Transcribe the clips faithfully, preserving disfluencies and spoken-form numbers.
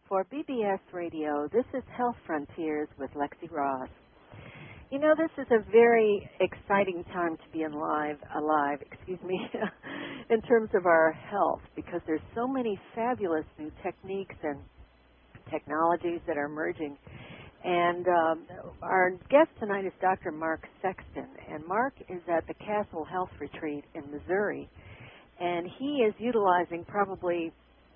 For B B S Radio, this is Health Frontiers with Lexi Ross. You know, this is a very exciting time to be alive, alive, excuse me, in terms of our health, because there's so many fabulous new techniques and technologies that are emerging. And um, our guest tonight is Doctor Mark Sexton, and Mark is at the Castle Health Retreat in Missouri, and he is utilizing probably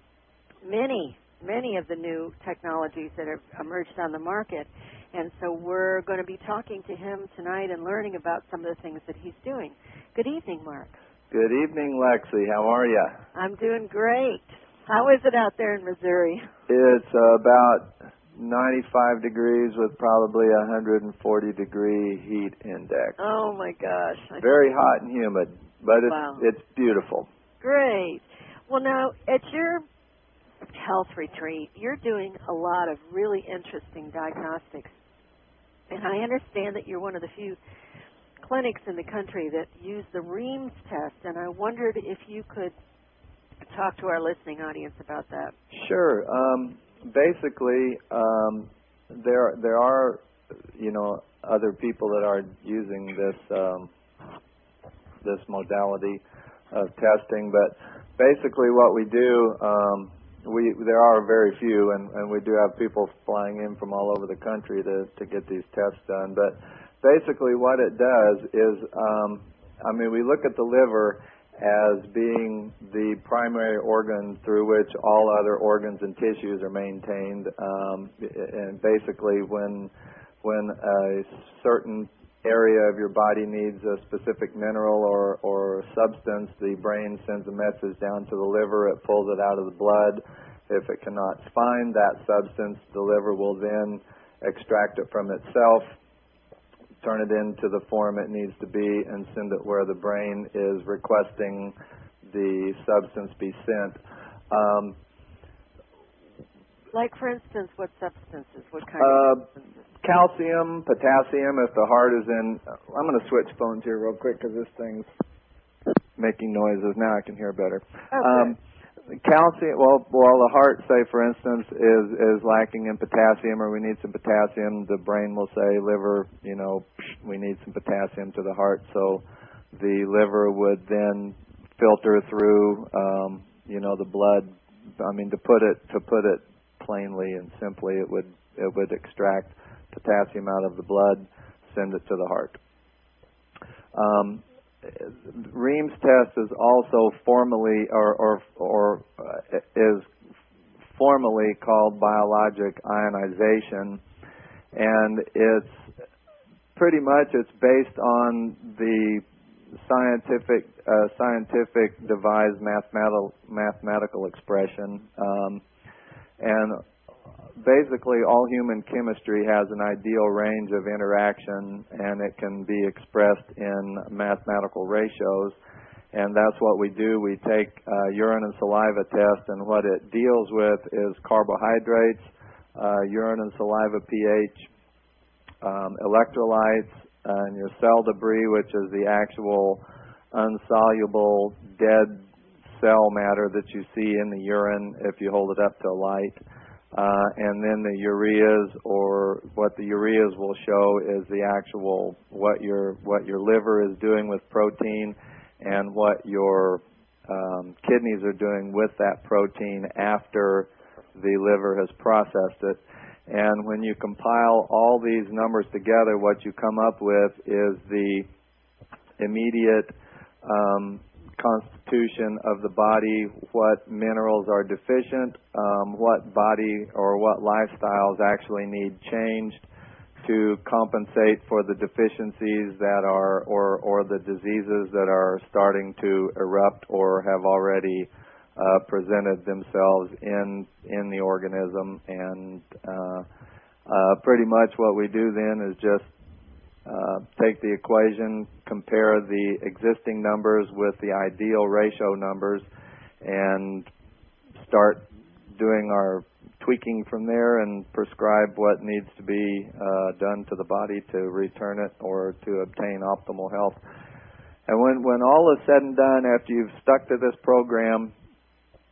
many, many of the new technologies that have emerged on the market. And so we're going to be talking to him tonight and learning about some of the things that he's doing. Good evening, Mark. Good evening, Lexi. How are you? I'm doing great. How is it out there in Missouri? It's uh, about ninety-five degrees with probably a one hundred forty degree heat index. Oh, my gosh. Very hot and humid, but it's, wow. it's beautiful. Great. Well, now, at your health retreat, you're doing a lot of really interesting diagnostics. And I understand that you're one of the few clinics in the country that use the Reams test, and I wondered if you could talk to our listening audience about that. Sure. Um, basically, um, there there are, you know, other people that are using this um, this modality of testing, but basically what we do, um, we there are very few, and, and we do have people flying in from all over the country to, to get these tests done. But basically what it does is, um, I mean, we look at the liver as being the primary organ through which all other organs and tissues are maintained. Um, and basically when when a certain area of your body needs a specific mineral or, or substance, the brain sends a message down to the liver, it pulls it out of the blood. If it cannot find that substance, the liver will then extract it from itself, turn it into the form it needs to be, and send it where the brain is requesting the substance be sent. Um, like, for instance, what substances? What kind uh, of substances? Calcium, potassium, if the heart is in... I'm going to switch phones here real quick because this thing's making noises. Now I can hear better. Okay. Um, calcium, well, well, the heart, say, for instance, is, is lacking in potassium, or we need some potassium. The brain will say, liver, you know, we need some potassium to the heart. So the liver would then filter through, um, you know, the blood. I mean, to put it to put it plainly and simply, it would it would extract potassium out of the blood, send it to the heart. Um, Reams test is also formally or or, or uh, is formally called biologic ionization, and it's pretty much it's based on the scientific uh, scientific devised mathematical mathematical expression, um, and basically all human chemistry has an ideal range of interaction, and it can be expressed in mathematical ratios, and that's what we do. We take uh, urine and saliva test, and what it deals with is carbohydrates, uh, urine and saliva pH, um, electrolytes, and your cell debris, which is the actual unsoluble dead cell matter that you see in the urine if you hold it up to a light. Uh, and then the ureas, or what the ureas will show is the actual what your what your liver is doing with protein, and what your um, kidneys are doing with that protein after the liver has processed it. And when you compile all these numbers together, what you come up with is the immediate um, constitution of the body, what minerals are deficient, um, what body or what lifestyles actually need changed to compensate for the deficiencies that are, or, or the diseases that are starting to erupt or have already uh, presented themselves in in the organism. And uh, uh, pretty much what we do then is just Uh, take the equation, compare the existing numbers with the ideal ratio numbers, and start doing our tweaking from there and prescribe what needs to be uh, done to the body to return it or to obtain optimal health. And when, when all is said and done, after you've stuck to this program,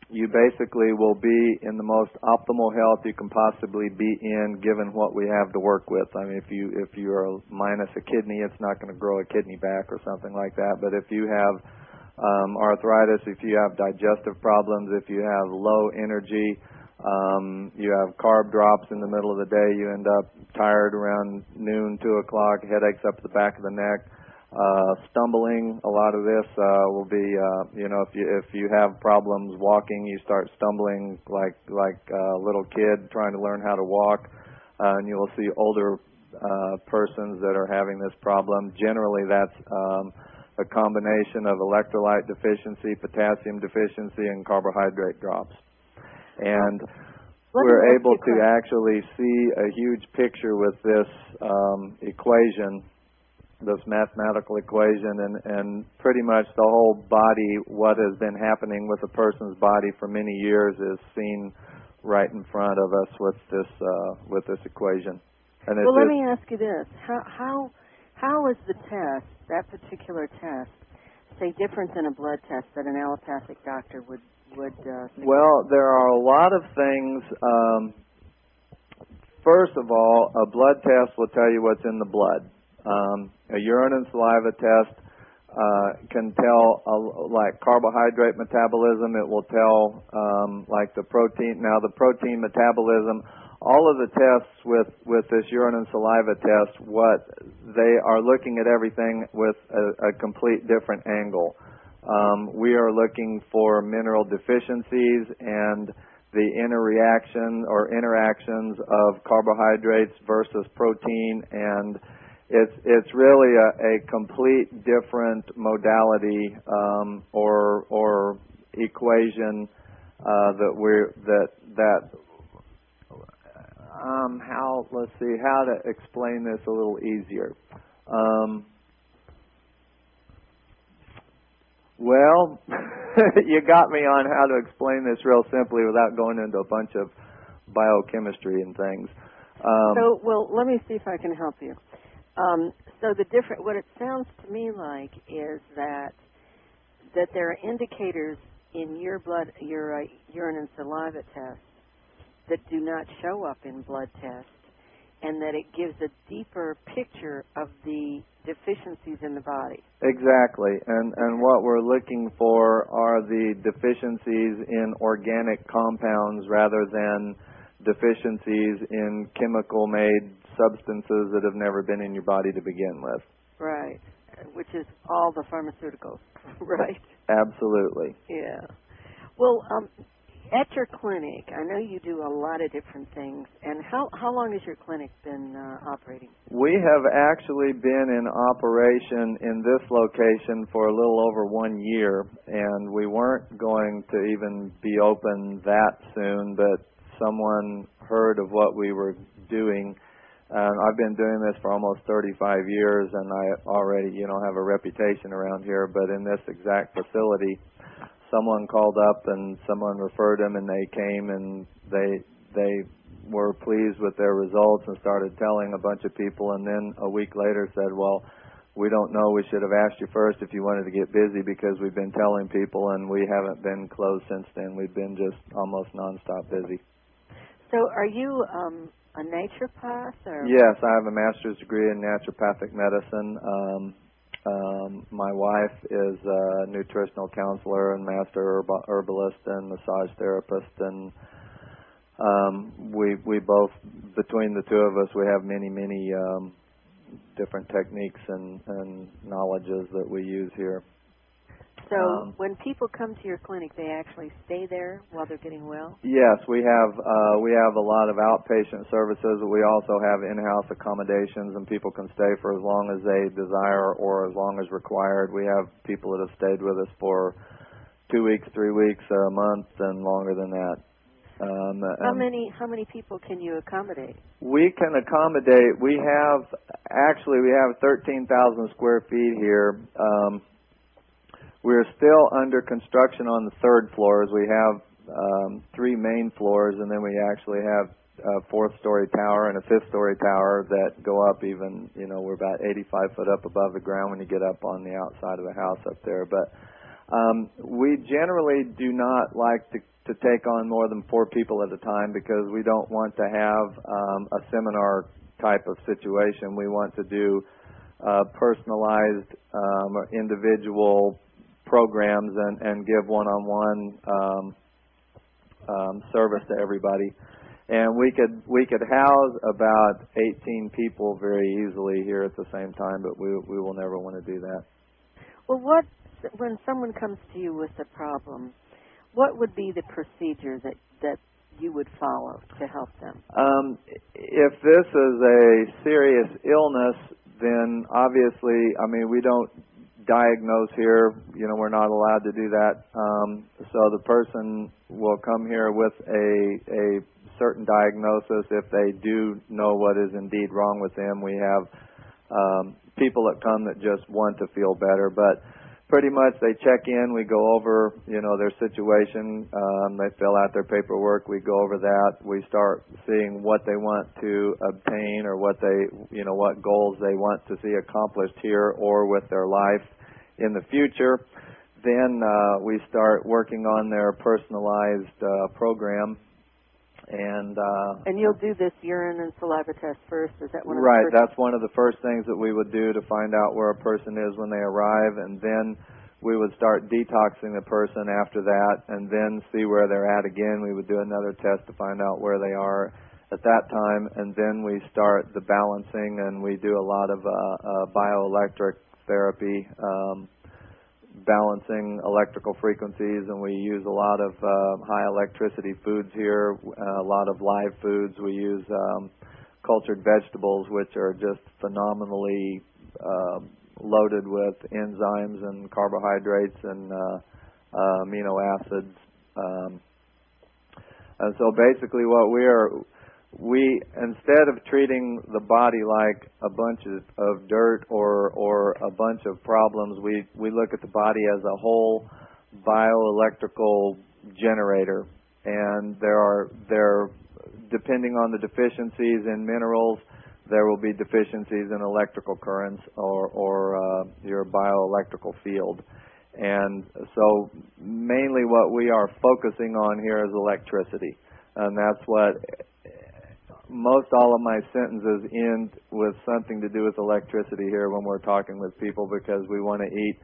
you basically will be in the most optimal health you can possibly be in, given what we have to work with. I mean, if you if you are minus a kidney, it's not going to grow a kidney back or something like that. But if you have um, arthritis, if you have digestive problems, if you have low energy, um, you have carb drops in the middle of the day, you end up tired around noon, two o'clock, headaches up the back of the neck. Uh, stumbling, a lot of this uh, will be, uh, you know, if you if you have problems walking, you start stumbling like like a little kid trying to learn how to walk, uh, and you will see older uh, persons that are having this problem. Generally, that's um, a combination of electrolyte deficiency, potassium deficiency, and carbohydrate drops. And we're able to actually see a huge picture with this um, equation, this mathematical equation, and, and pretty much the whole body, what has been happening with a person's body for many years is seen right in front of us with this uh, with this equation. And well, let me ask you this: how how how is the test, that particular test, say different than a blood test that an allopathic doctor would would? Uh, well, there are a lot of things. Um, first of all, a blood test will tell you what's in the blood. Um, a urine and saliva test uh, can tell, uh, like carbohydrate metabolism. It will tell, um, like the protein. Now, the protein metabolism, all of the tests with, with this urine and saliva test, what they are looking at everything with a, a complete different angle. Um, we are looking for mineral deficiencies and the interreaction or interactions of carbohydrates versus protein, and It's it's really a, a complete different modality um, or or equation uh, that we're that that um, how let's see how to explain this a little easier. Um, well, you got me on how to explain this real simply without going into a bunch of biochemistry and things. Um, so, well, let me see if I can help you. Um, so the different, what it sounds to me like is that that there are indicators in your blood, your uh, urine and saliva tests that do not show up in blood tests, and that it gives a deeper picture of the deficiencies in the body. Exactly, and and what we're looking for are the deficiencies in organic compounds rather than deficiencies in chemical-made substances that have never been in your body to begin with. Right, which is all the pharmaceuticals, right? Absolutely. Yeah. Well, um, at your clinic, I know you do a lot of different things. And how, how long has your clinic been uh, operating? We have actually been in operation in this location for a little over one year, and we weren't going to even be open that soon, but someone heard of what we were doing. Um, I've been doing this for almost thirty-five years, and I already, you know, have a reputation around here. But in this exact facility, someone called up and someone referred them, and they came and they they were pleased with their results and started telling a bunch of people. And then a week later said, "Well, we don't know. We should have asked you first if you wanted to get busy because we've been telling people, and we haven't been closed since then. We've been just almost nonstop busy." So, are you um, a naturopath? Or? Yes, I have a master's degree in naturopathic medicine. Um, um, my wife is a nutritional counselor and master herb- herbalist and massage therapist, and um, we we both, between the two of us, we have many many um, different techniques and, and knowledges that we use here. So um, when people come to your clinic, they actually stay there while they're getting well? Yes, we have uh, we have a lot of outpatient services. We also have in-house accommodations, and people can stay for as long as they desire or as long as required. We have people that have stayed with us for two weeks, three weeks, a month, and longer than that. Um, how many how many people can you accommodate? We can accommodate. We have actually we have thirteen thousand square feet here. Um, We're still under construction on the third floors. We have um, three main floors, and then we actually have a fourth-story tower and a fifth-story tower that go up even, you know, we're about eighty-five foot up above the ground when you get up on the outside of the house up there. But um, we generally do not like to to take on more than four people at a time because we don't want to have um, a seminar type of situation. We want to do uh, personalized um, or individual programs and, and give one-on-one um, um, service to everybody. And we could we could house about eighteen people very easily here at the same time, but we we will never want to do that. Well, what when someone comes to you with a problem, what would be the procedure that that you would follow to help them? Um, if this is a serious illness, then obviously, I mean, we don't diagnose here. You know, we're not allowed to do that. Um, so the person will come here with a a certain diagnosis. If they do know what is indeed wrong with them, we have um, people that come that just want to feel better. But pretty much they check in, we go over, you know, their situation, um, they fill out their paperwork, we go over that, we start seeing what they want to obtain or what they, you know, what goals they want to see accomplished here or with their life in the future. Then uh, we start working on their personalized uh, program. And uh, and you'll do this urine and saliva test first? Is that one of right, the first? that's one of the first things that we would do to find out where a person is when they arrive, and then we would start detoxing the person after that, and then see where they're at again. We would do another test to find out where they are at that time, and then we start the balancing, and we do a lot of uh, uh, bioelectric therapy, um, balancing electrical frequencies, and we use a lot of uh, high electricity foods here, uh, a lot of live foods. We use um, cultured vegetables, which are just phenomenally uh, loaded with enzymes and carbohydrates and uh, uh, amino acids. Um, and so basically what we are, we, instead of treating the body like a bunch of, of dirt or or a bunch of problems, we, we look at the body as a whole bioelectrical generator. And there are, there, depending on the deficiencies in minerals, there will be deficiencies in electrical currents or, or uh, your bioelectrical field. And so mainly what we are focusing on here is electricity. And that's what most all of my sentences end with something to do with electricity here when we're talking with people, because we want to eat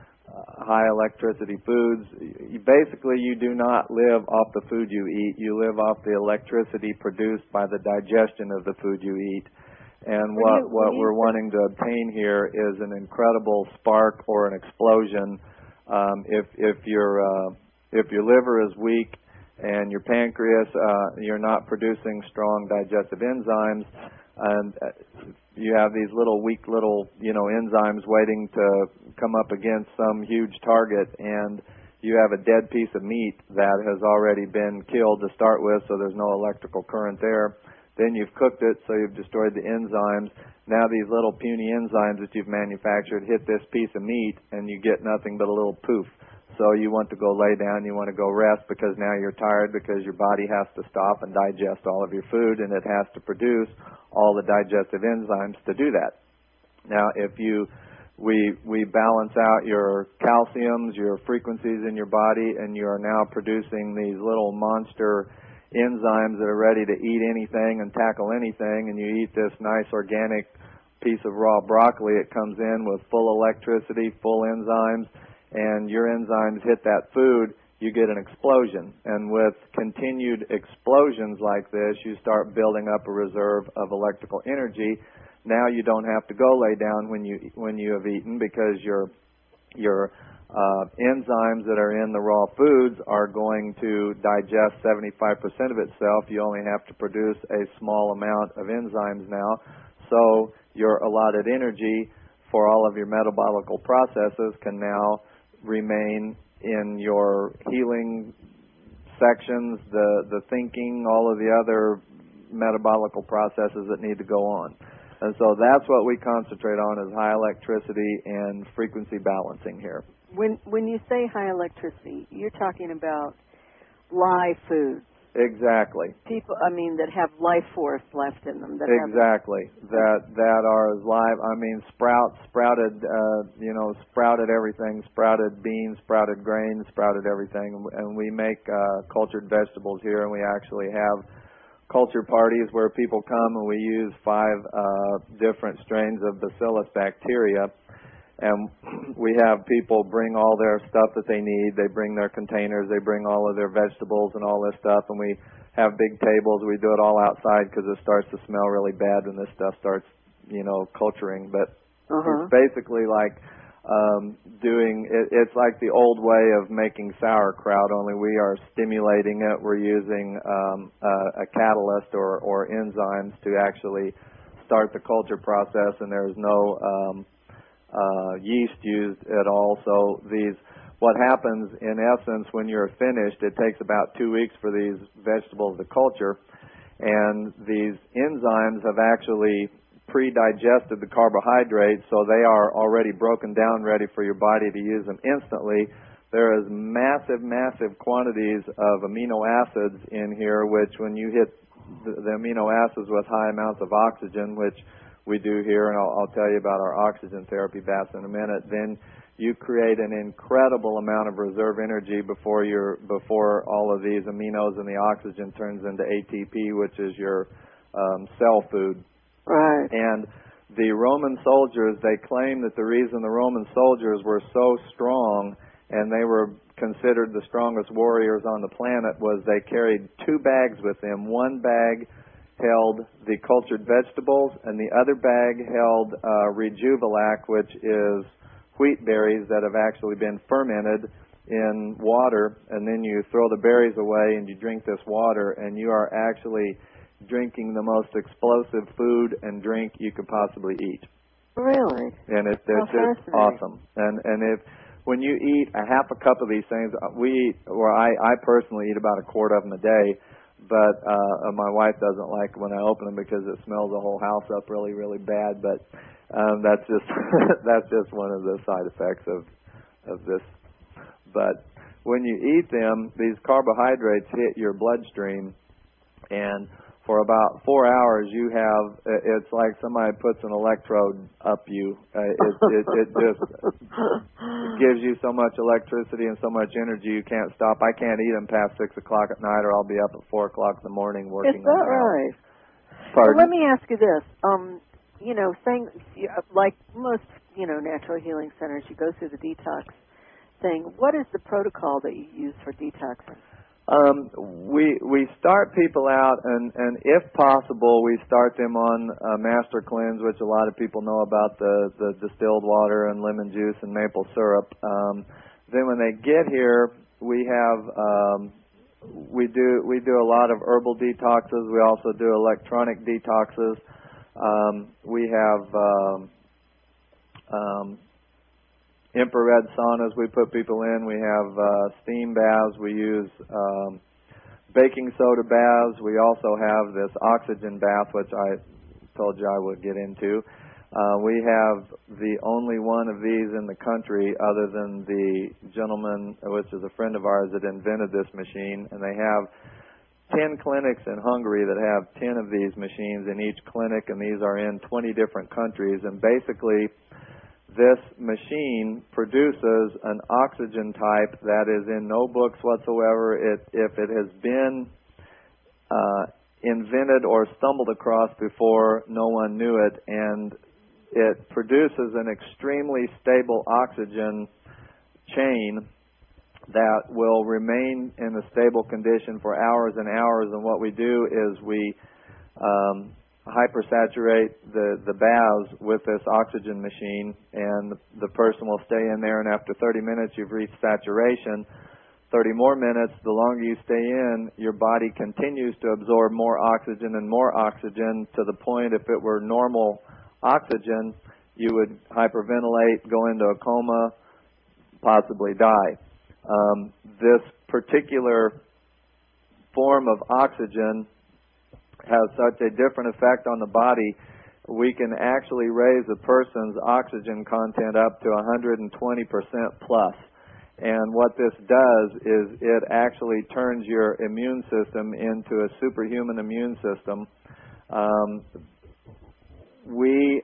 uh, high electricity foods. You, basically, you do not live off the food you eat. You live off the electricity produced by the digestion of the food you eat. And what, you, what you we're wanting to obtain here is an incredible spark or an explosion. Um, if if your uh, if your liver is weak and your pancreas, uh, you're not producing strong digestive enzymes, and you have these little weak little, you know, enzymes waiting to come up against some huge target, and you have a dead piece of meat that has already been killed to start with, so there's no electrical current there. Then you've cooked it, so you've destroyed the enzymes. Now these little puny enzymes that you've manufactured hit this piece of meat, and you get nothing but a little poof. So you want to go lay down, you want to go rest, because now you're tired because your body has to stop and digest all of your food, and it has to produce all the digestive enzymes to do that. Now, if you, we, we balance out your calciums, your frequencies in your body, and you are now producing these little monster enzymes that are ready to eat anything and tackle anything, and you eat this nice organic piece of raw broccoli, it comes in with full electricity, full enzymes, and your enzymes hit that food, you get an explosion. And with continued explosions like this, you start building up a reserve of electrical energy. Now you don't have to go lay down when you when you have eaten, because your your uh, enzymes that are in the raw foods are going to digest seventy-five percent of itself. You only have to produce a small amount of enzymes now. So your allotted energy for all of your metabolical processes can now remain in your healing sections, the, the thinking, all of the other metabolical processes that need to go on. And so that's what we concentrate on, is high electricity and frequency balancing here. When when you say high electricity, you're talking about live foods. Exactly. People, I mean, that have life force left in them. That exactly. Have, that that are live. I mean, sprout, sprouted, uh, you know, sprouted everything, sprouted beans, sprouted grains, sprouted everything. And we make uh, cultured vegetables here, and we actually have culture parties where people come, and we use five uh, different strains of Bacillus bacteria. And we have people bring all their stuff that they need. They bring their containers. They bring all of their vegetables and all this stuff. And we have big tables. We do it all outside because it starts to smell really bad when this stuff starts, you know, culturing. But uh-huh. It's basically like um, doing, it, it's like the old way of making sauerkraut, only we are stimulating it. We're using um, a, a catalyst or, or enzymes to actually start the culture process, and there's no um, Uh, yeast used at all. So these, what happens in essence when you're finished, it takes about two weeks for these vegetables to culture, and these enzymes have actually pre-digested the carbohydrates, so they are already broken down, ready for your body to use them instantly. There is massive, massive quantities of amino acids in here, which when you hit the, the amino acids with high amounts of oxygen, which we do here, and I'll, I'll tell you about our oxygen therapy baths in a minute, then you create an incredible amount of reserve energy before you're, before all of these aminos and the oxygen turns into A T P, which is your um, cell food. Right. And the Roman soldiers, they claim that the reason the Roman soldiers were so strong and they were considered the strongest warriors on the planet was they carried two bags with them. One bag held the cultured vegetables, and the other bag held uh, Rejuvelac, which is wheat berries that have actually been fermented in water, and then you throw the berries away and you drink this water, and you are actually drinking the most explosive food and drink you could possibly eat. Really? And it, it's oh, just awesome. And and if when you eat a half a cup of these things, we eat, or I, I personally eat about a quart of them a day. But uh, my wife doesn't like when I open them because it smells the whole house up really, really bad. But um, that's just that's just one of the side effects of of this. But when you eat them, these carbohydrates hit your bloodstream, and for about four hours, you have, it's like somebody puts an electrode up you. Uh, it, it, it just gives you so much electricity and so much energy you can't stop. I can't eat them past six o'clock at night, or I'll be up at four o'clock in the morning working. Is that on right? Pardon? Well, let me ask you this. Um, you know, saying, like most, you know, natural healing centers, you go through the detox thing. What is the protocol that you use for detoxing? Um, we we start people out, and, and if possible, we start them on uh, Master Cleanse, which a lot of people know about, the, the distilled water and lemon juice and maple syrup. Um, then when they get here, we have um, we do we do a lot of herbal detoxes. We also do electronic detoxes. Um, we have um, um, infrared saunas we put people in. We have uh, steam baths. We use um, baking soda baths. We also have this oxygen bath, which I told you I would get into. Uh, we have the only one of these in the country other than the gentleman, which is a friend of ours, that invented this machine. And they have ten clinics in Hungary that have ten of these machines in each clinic, and these are in twenty different countries. And basically, this machine produces an oxygen type that is in no books whatsoever. It, if it has been uh, invented or stumbled across before, no one knew it, and it produces an extremely stable oxygen chain that will remain in a stable condition for hours and hours. And what we do is we um, hypersaturate the, the baths with this oxygen machine, and the, the person will stay in there, and after thirty minutes you've reached saturation. thirty more minutes, the longer you stay in, your body continues to absorb more oxygen and more oxygen to the point, if it were normal oxygen, you would hyperventilate, go into a coma, possibly die. Um, this particular form of oxygen has such a different effect on the body, we can actually raise a person's oxygen content up to one hundred twenty percent plus. And what this does is it actually turns your immune system into a superhuman immune system. Um, we,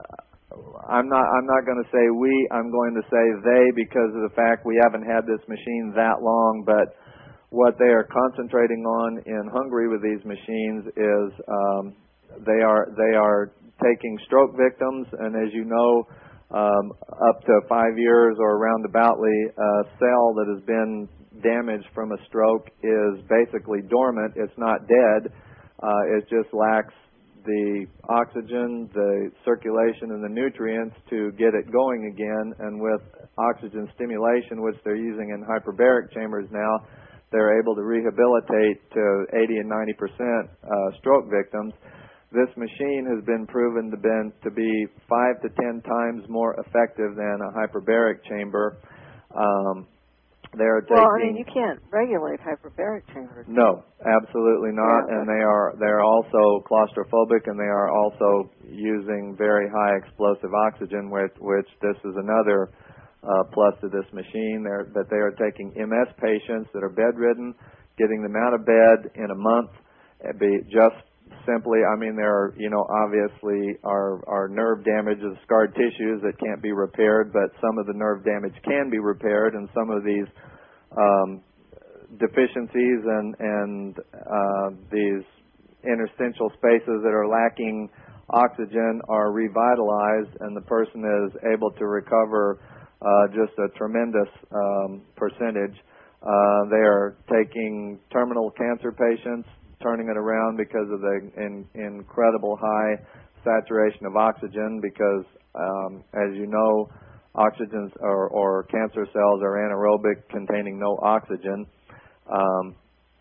I'm not, I'm not going to say we, I'm going to say they, because of the fact we haven't had this machine that long, but what they are concentrating on in Hungary with these machines is um, they are they are taking stroke victims, and as you know, um, up to five years or roundaboutly, a cell that has been damaged from a stroke is basically dormant. It's not dead. Uh, it just lacks the oxygen, the circulation, and the nutrients to get it going again. And with oxygen stimulation, which they're using in hyperbaric chambers now, they're able to rehabilitate to eighty and ninety percent uh, stroke victims. This machine has been proven to, been, to be five to ten times more effective than a hyperbaric chamber. Um, they're taking, well, I mean, you can't regulate hyperbaric chambers. No, absolutely not. Yeah, and they are they're also claustrophobic, and they are also using very high explosive oxygen, which, which this is another uh, plus to this machine. They're, that they are taking M S patients that are bedridden, getting them out of bed in a month, be just simply, I mean, there are, you know, obviously are, are nerve damage of scarred tissues that can't be repaired, but some of the nerve damage can be repaired, and some of these um, deficiencies and, and uh, these interstitial spaces that are lacking oxygen are revitalized, and the person is able to recover uh, just a tremendous um, percentage. Uh, they are taking terminal cancer patients, turning it around because of the in, incredible high saturation of oxygen, because um, as you know, oxygen or, or cancer cells are anaerobic, containing no oxygen. Um,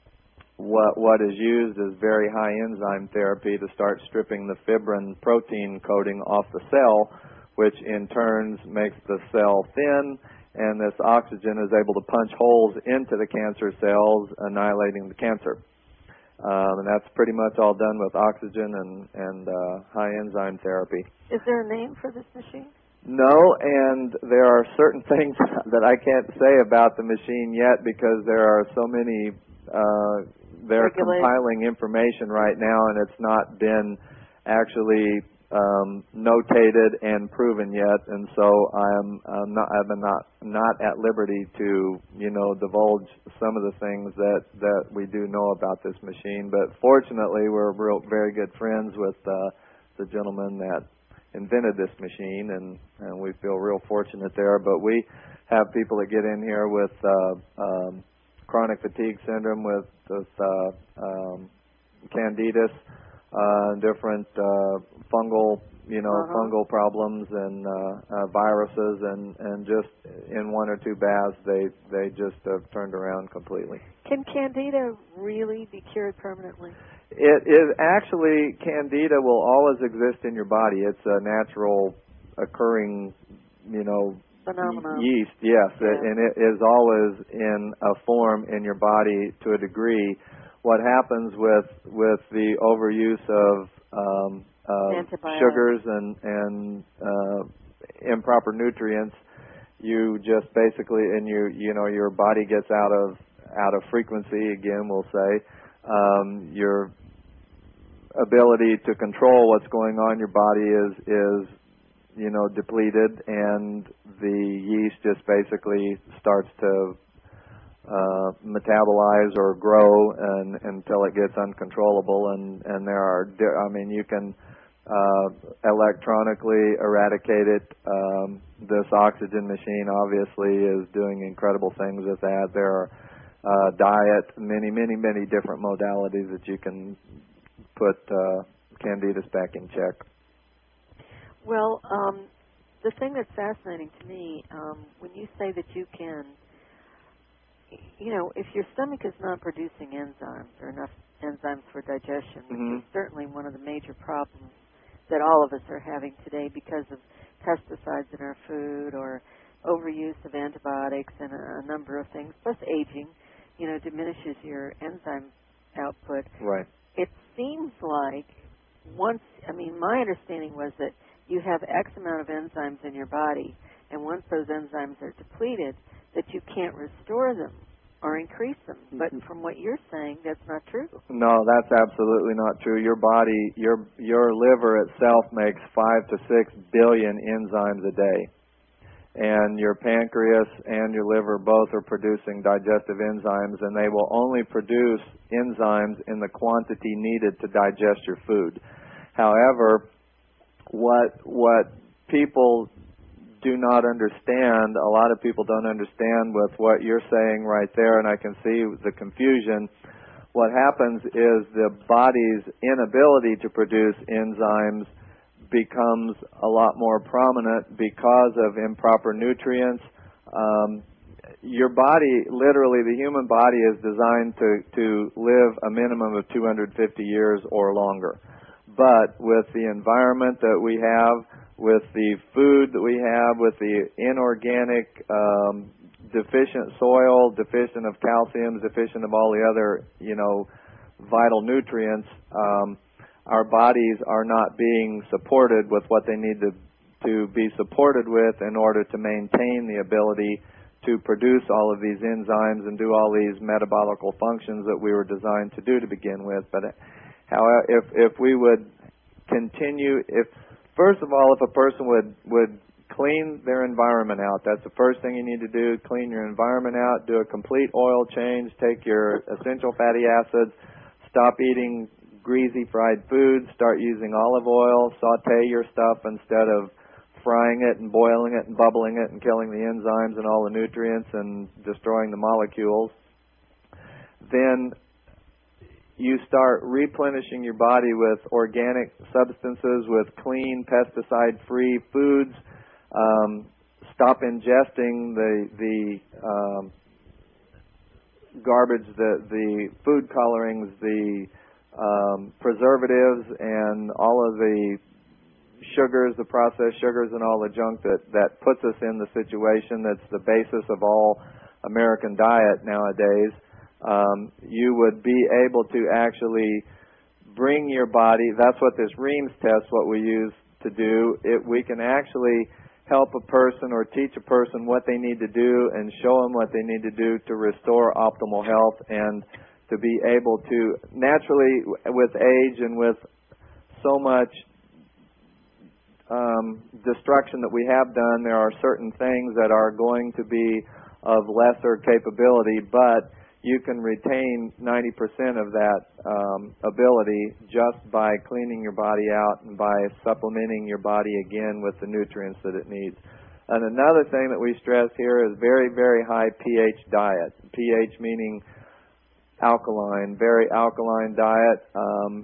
what what is used is very high enzyme therapy to start stripping the fibrin protein coating off the cell, which in turn makes the cell thin, and this oxygen is able to punch holes into the cancer cells, annihilating the cancer. Um, and that's pretty much all done with oxygen and, and uh, high enzyme therapy. Is there a name for this machine? No, and there are certain things that I can't say about the machine yet, because there are so many, uh, they're Regulate. compiling information right now, and it's not been actually um, notated and proven yet, and so I'm, I'm not I'm not not at liberty to you know divulge some of the things that that we do know about this machine. But fortunately, we're real very good friends with uh, the gentleman that invented this machine, and and we feel real fortunate there. But we have people that get in here with uh, um, chronic fatigue syndrome, with with uh, um, candidus. Uh, different uh, fungal, you know, uh-huh. fungal problems and uh, uh, viruses, and, and just in one or two baths, they they just have turned around completely. Can Candida really be cured permanently? It is actually, Candida will always exist in your body. It's a natural occurring, you know, phenomenon. Yeast, yes, yeah. and it is always in a form in your body to a degree. What happens with with the overuse of um, uh, sugars and and uh, improper nutrients, you just basically, and you you know your body gets out of out of frequency again. We'll say um, your ability to control what's going on in your body is is you know depleted, and the yeast just basically starts to Uh, metabolize or grow and, until it gets uncontrollable, and, and there are, I mean, you can uh, electronically eradicate it. Um, this oxygen machine obviously is doing incredible things with that. There are uh, diet, many, many, many different modalities that you can put uh, Candidus back in check. Well, um, the thing that's fascinating to me, um, when you say that you can, you know, if your stomach is not producing enzymes or enough enzymes for digestion, which mm-hmm. is certainly one of the major problems that all of us are having today because of pesticides in our food or overuse of antibiotics and a, a number of things, plus aging, you know, diminishes your enzyme output. Right. It seems like once, I mean, my understanding was that you have X amount of enzymes in your body, and once those enzymes are depleted, that you can't restore them or increase them. But from what you're saying, that's not true. No, that's absolutely not true. Your body, your your liver itself makes five to six billion enzymes a day. And your pancreas and your liver both are producing digestive enzymes, and they will only produce enzymes in the quantity needed to digest your food. However, what what people do not understand, a lot of people don't understand with what you're saying right there, and I can see the confusion. What happens is the body's inability to produce enzymes becomes a lot more prominent because of improper nutrients. Um, your body, literally the human body is designed to, to live a minimum of two hundred fifty years or longer. But with the environment that we have, with the food that we have, with the inorganic, um, deficient soil, deficient of calcium, deficient of all the other, you know, vital nutrients, um, our bodies are not being supported with what they need to, to be supported with in order to maintain the ability to produce all of these enzymes and do all these metabolical functions that we were designed to do to begin with. But however, if, if we would continue, if First of all, if a person would, would clean their environment out, that's the first thing you need to do, clean your environment out, do a complete oil change, take your essential fatty acids, stop eating greasy fried foods, start using olive oil, saute your stuff instead of frying it and boiling it and bubbling it and killing the enzymes and all the nutrients and destroying the molecules. Then you start replenishing your body with organic substances, with clean, pesticide-free foods. Um, stop ingesting the the um, garbage, the the food colorings, the um, preservatives, and all of the sugars, the processed sugars, and all the junk that that puts us in the situation that's the basis of all American diet nowadays. Um, you would be able to actually bring your body, that's what this Reams test, what we use to do, it, we can actually help a person or teach a person what they need to do and show them what they need to do to restore optimal health and to be able to, naturally with age and with so much um, destruction that we have done, there are certain things that are going to be of lesser capability, but you can retain ninety percent of that um, ability just by cleaning your body out and by supplementing your body again with the nutrients that it needs. And another thing that we stress here is very, very high pH diet. pH meaning alkaline, very alkaline diet. Um,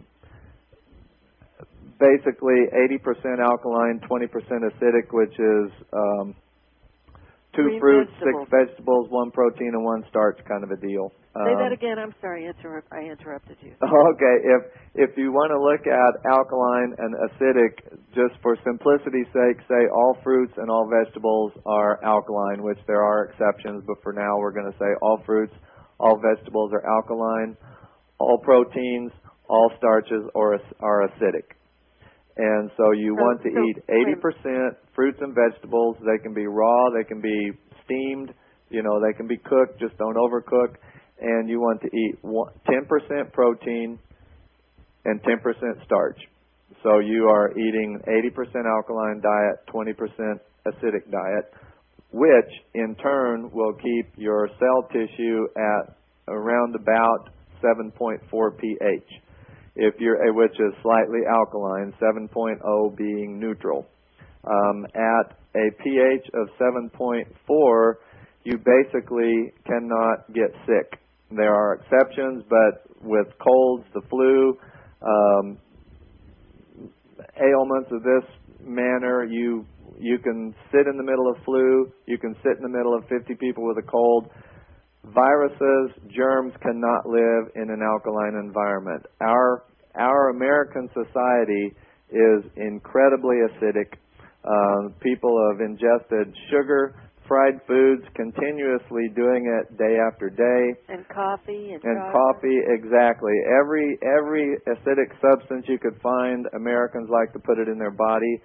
basically eighty percent alkaline, twenty percent acidic, which is um, two Green fruits, vegetables. six vegetables, one protein, and one starch kind of a deal. Say Um, that again. I'm sorry. Interrupt, I interrupted you. Okay. If if you want to look at alkaline and acidic, just for simplicity's sake, say all fruits and all vegetables are alkaline, which there are exceptions, but for now we're going to say all fruits, all vegetables are alkaline, all proteins, all starches are, are acidic. And so you So- want to so- eat eighty percent fruits and vegetables. They can be raw, they can be steamed, you know, they can be cooked, just don't overcook. And you want to eat one, ten percent protein and ten percent starch. So you are eating eighty percent alkaline diet, twenty percent acidic diet, which in turn will keep your cell tissue at around about seven point four pH. If you're, which is slightly alkaline, seven point oh being neutral. Um, at a pH of seven point four, you basically cannot get sick. There are exceptions, but with colds, the flu, um, ailments of this manner, you you can sit in the middle of flu, you can sit in the middle of fifty people with a cold. Viruses, germs cannot live in an alkaline environment. Our our American society is incredibly acidic. Uh, people have ingested sugar, fried foods, continuously doing it day after day. And coffee and, And chocolate. coffee, exactly. Every every acidic substance you could find, Americans like to put it in their body.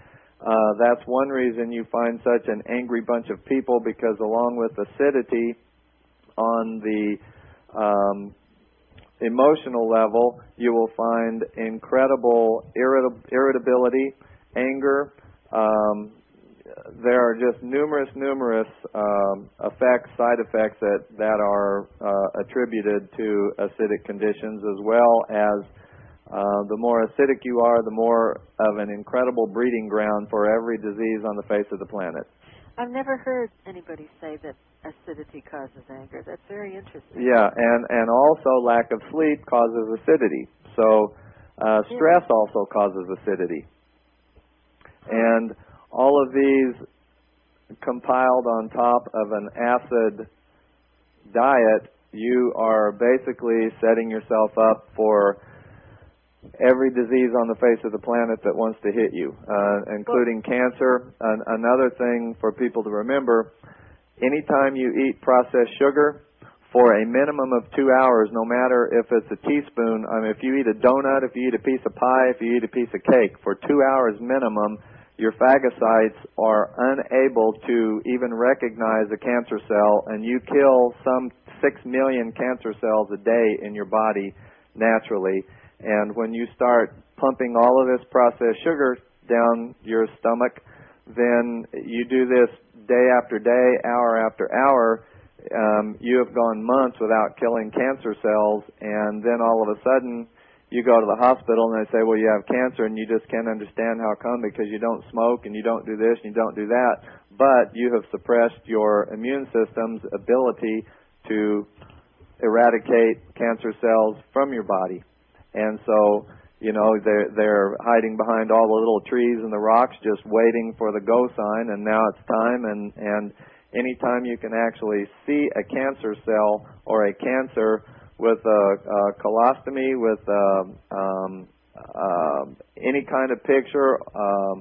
Uh, that's one reason you find such an angry bunch of people, because along with acidity on the um, emotional level, you will find incredible irrit- irritability, anger. Um, there are just numerous, numerous um, effects, side effects that, that are uh, attributed to acidic conditions, as well as Uh, the more acidic you are, the more of an incredible breeding ground for every disease on the face of the planet. I've never heard anybody say that acidity causes anger. That's very interesting. Yeah, and, and also lack of sleep causes acidity. So uh, stress yeah. also causes acidity. And all of these compiled on top of an acid diet, you are basically setting yourself up for every disease on the face of the planet that wants to hit you, uh, including cancer. An another thing for people to remember, anytime you eat processed sugar for a minimum of two hours, no matter if it's a teaspoon, I mean, if you eat a donut, if you eat a piece of pie, if you eat a piece of cake, for two hours minimum, your phagocytes are unable to even recognize a cancer cell, and you kill some six million cancer cells a day in your body naturally. And when you start pumping all of this processed sugar down your stomach, then you do this day after day, hour after hour, um, you have gone months without killing cancer cells, and then all of a sudden you go to the hospital and they say, well, you have cancer, and you just can't understand how come, because you don't smoke and you don't do this and you don't do that, but you have suppressed your immune system's ability to eradicate cancer cells from your body. And so, you know, they're, they're hiding behind all the little trees and the rocks just waiting for the go sign, and now it's time. And, and anytime you can actually see a cancer cell or a cancer with a, a colostomy, with a, um, uh, any kind of picture, um,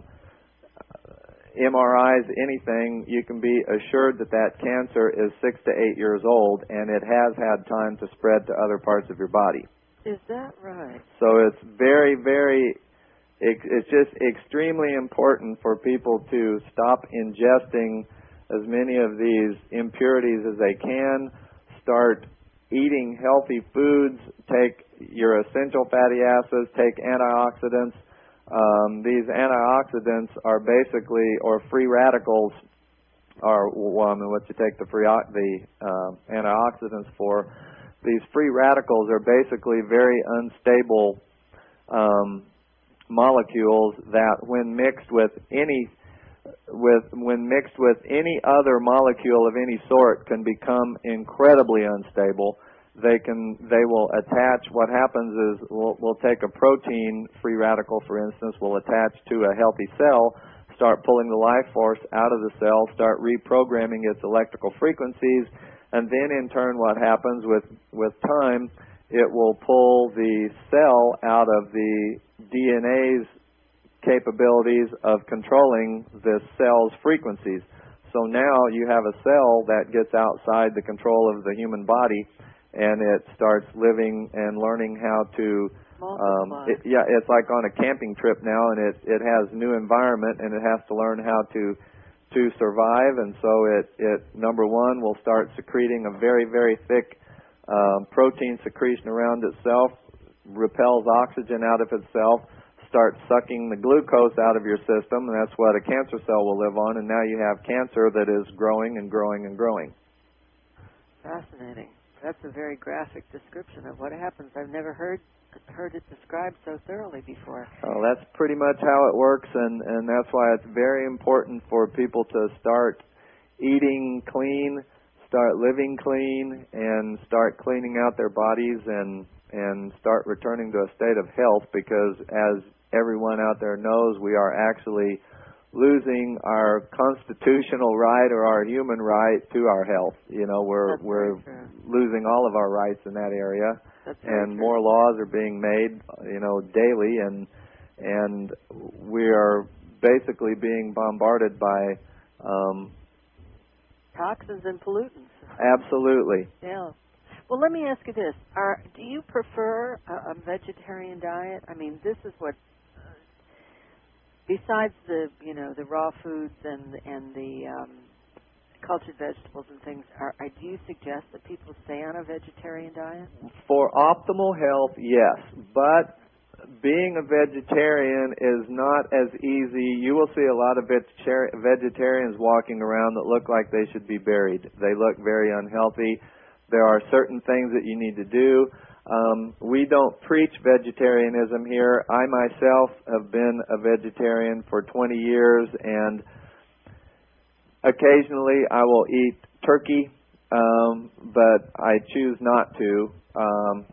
M R Is, anything, you can be assured that that cancer is six to eight years old, and it has had time to spread to other parts of your body. Is that right? So it's very, very, it's just extremely important for people to stop ingesting as many of these impurities as they can, start eating healthy foods, take your essential fatty acids, take antioxidants. Um, these antioxidants are basically, or free radicals, are well, I mean, what you take the free the uh, antioxidants for. These free radicals are basically very unstable um, molecules that, when mixed with any with when mixed with any other molecule of any sort, can become incredibly unstable. They can they will attach. What happens is we'll, we'll take a protein free radical, for instance, will attach to a healthy cell, start pulling the life force out of the cell, start reprogramming its electrical frequencies. And then, in turn, what happens with, with time, it will pull the cell out of the D N A's capabilities of controlling this cell's frequencies. So now you have a cell that gets outside the control of the human body, and it starts living and learning how to... Um, it, yeah, it's like on a camping trip now, and it, it has new environment, and it has to learn how to... to survive, and so it, it, number one, will start secreting a very, very thick um, protein secretion around itself, repels oxygen out of itself, starts sucking the glucose out of your system, and that's what a cancer cell will live on, and now you have cancer that is growing and growing and growing. Fascinating. That's a very graphic description of what happens. I've never heard heard it described so thoroughly before. Oh, that's pretty much how it works, and, and that's why it's very important for people to start eating clean, start living clean, and start cleaning out their bodies, and, and start returning to a state of health, because as everyone out there knows, we are actually losing our constitutional right, or our human right, to our health. You know, we're That's we're losing all of our rights in that area. That's and true. More laws are being made, you know, daily, and and we are basically being bombarded by um, toxins and pollutants. Absolutely. Yeah. Well, let me ask you this: Are do you prefer a, a vegetarian diet? I mean, this is what besides the, you know, the raw foods and and the um, cultured vegetables and things, are, are, do you suggest that people stay on a vegetarian diet? For optimal health, yes. But being a vegetarian is not as easy. You will see a lot of vegetar- vegetarians walking around that look like they should be buried. They look very unhealthy. There are certain things that you need to do. Um, we don't preach vegetarianism here. I myself have been a vegetarian for twenty years, and occasionally I will eat turkey, um, but I choose not to. Um,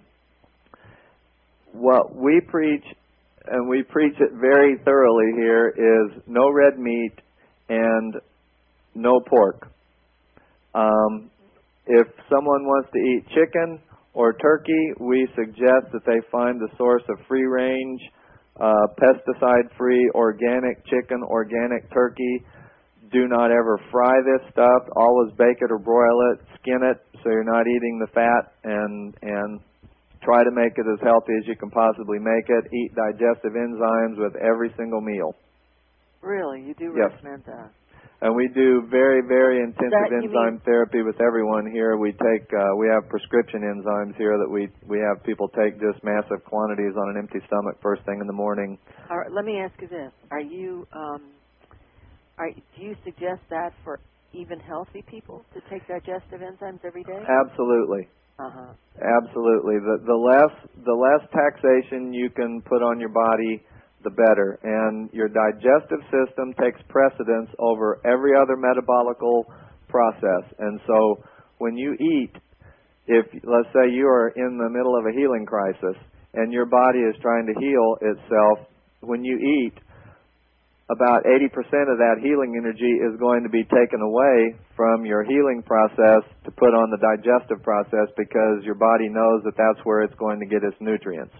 what we preach, and we preach it very thoroughly here, is no red meat and no pork. Um, if someone wants to eat chicken or turkey, we suggest that they find the source of free-range, uh, pesticide-free, organic chicken, organic turkey. Do not ever fry this stuff. Always bake it or broil it. Skin it so you're not eating the fat, and and try to make it as healthy as you can possibly make it. Eat digestive enzymes with every single meal. Really? You do Yes. recommend that? And we do very, very intensive That, you enzyme mean- therapy with everyone here. We take, uh, we have prescription enzymes here that we we have people take just massive quantities on an empty stomach first thing in the morning. All right, let me ask you this: Are you, um, are, do you suggest that for even healthy people to take digestive enzymes every day? Absolutely. Uh-huh. Absolutely. The the less the less taxation you can put on your body, the better. And your digestive system takes precedence over every other metabolical process. And so when you eat, if let's say you are in the middle of a healing crisis and your body is trying to heal itself, when you eat, about eighty percent of that healing energy is going to be taken away from your healing process to put on the digestive process, because your body knows that that's where it's going to get its nutrients.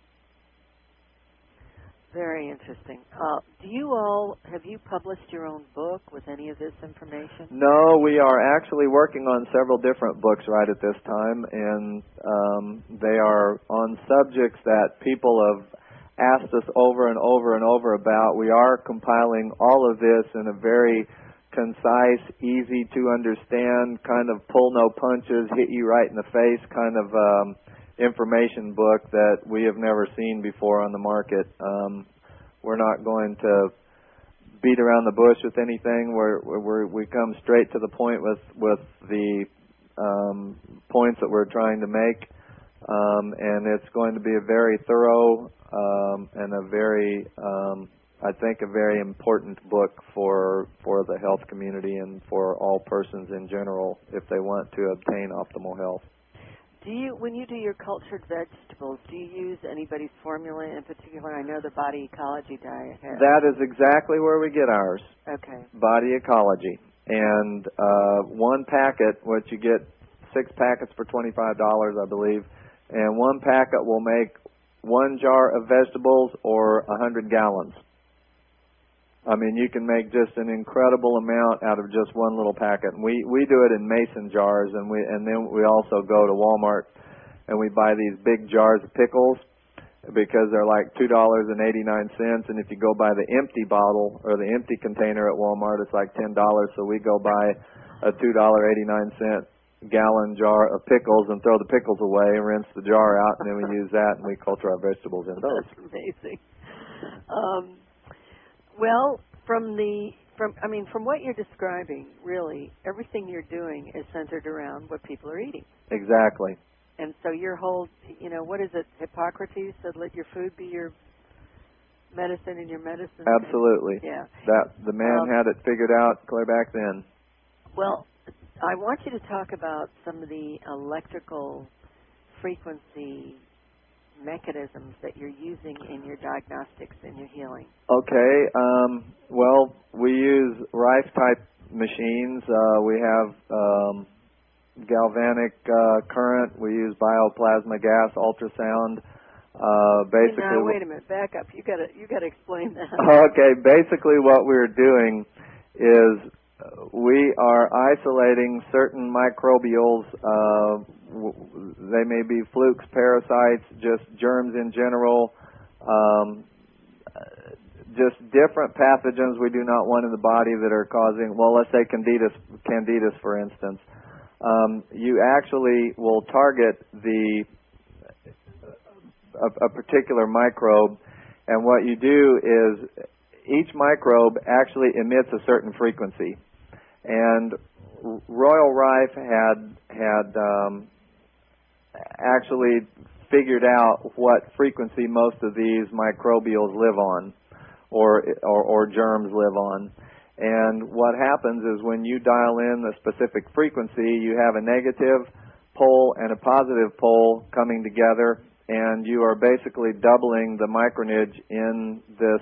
Very interesting. Uh, do you all, have you published your own book with any of this information? No, we are actually working on several different books right at this time, and um, they are on subjects that people have asked us over and over and over about. We are compiling all of this in a very concise, easy to understand, kind of pull no punches, hit you right in the face kind of um, information book that we have never seen before on the market. Um, we're not going to beat around the bush with anything. We're, we're, we come straight to the point with, with the um, points that we're trying to make. Um, and it's going to be a very thorough um, and a very, um, I think, a very important book for for the health community and for all persons in general if they want to obtain optimal health. Do you, when you do your cultured vegetables, do you use anybody's formula in particular? I know the Body Ecology diet has. That is exactly where we get ours. Okay. Body Ecology. And uh, one packet, what you get, six packets for twenty-five dollars, I believe, and one packet will make one jar of vegetables or a hundred gallons. I mean, you can make just an incredible amount out of just one little packet. And we we do it in mason jars, and we and then we also go to Walmart and we buy these big jars of pickles because they're like two dollars and eighty nine cents. And if you go buy the empty bottle or the empty container at Walmart, it's like ten dollars. So we go buy a two dollar eighty nine cent gallon jar of pickles and throw the pickles away and rinse the jar out, and then we use that and we culture our vegetables in those. That's amazing. Um, well, from the from I mean, from what you're describing, really, everything you're doing is centered around what people are eating. Exactly. And so your whole, you know, what is it? Hippocrates said, "Let your food be your medicine, and your medicine." Absolutely. Yeah. That the man Um, had it figured out clear back then. Well, I want you to talk about some of the electrical frequency mechanisms that you're using in your diagnostics and your healing. Okay. Um, well, we use Rife type machines. Uh, we have um, galvanic uh, current. We use bioplasma gas, ultrasound. Uh, basically, now, wait a minute. Back up. You got to you got to explain that. Okay. Basically, what we're doing is we are isolating certain microbials. Uh, w- they may be flukes, parasites, just germs in general. Um, just different pathogens we do not want in the body that are causing, well, let's say candidus, candidus for instance. Um, you actually will target the a, a particular microbe, and what you do is each microbe actually emits a certain frequency. And Royal Rife had had um, actually figured out what frequency most of these microbials live on, or, or or germs live on. And what happens is when you dial in the specific frequency, you have a negative pole and a positive pole coming together, and you are basically doubling the micronage in this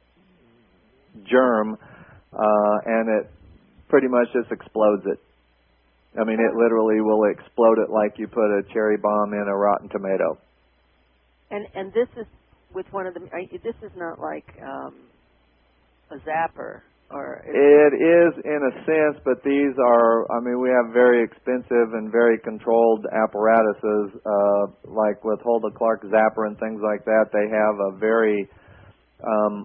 germ, uh, and it pretty much just explodes it. I mean, it literally will explode it like you put a cherry bomb in a rotten tomato. And and this is with one of the. This is not like um, a zapper, or it is in a sense, but these are. I mean, we have very expensive and very controlled apparatuses, uh, like with Hulda Clark Zapper and things like that. They have a very um,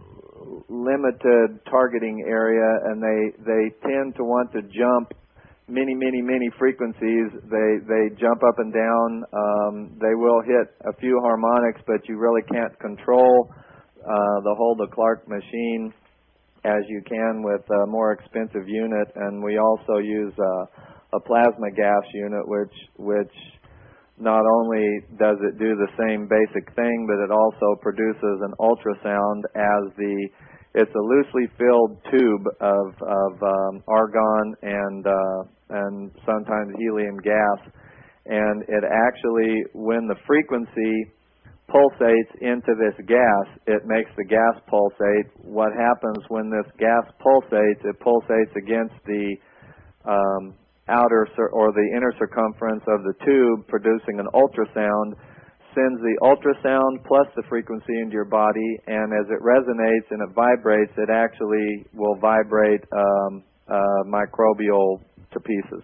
limited targeting area, and they they tend to want to jump many, many, many frequencies. They they jump up and down. Um, they will hit a few harmonics, but you really can't control uh, the Hulda Clark machine as you can with a more expensive unit. And we also use uh, a plasma gas unit, which which not only does it do the same basic thing, but it also produces an ultrasound as the it's a loosely filled tube of, of um, argon and uh, and sometimes helium gas, and it actually, when the frequency pulsates into this gas, it makes the gas pulsate. What happens when this gas pulsates? It pulsates against the um, outer cir- or the inner circumference of the tube, producing an ultrasound. Sends the ultrasound plus the frequency into your body, and as it resonates and it vibrates, it actually will vibrate um, uh, microbial to pieces.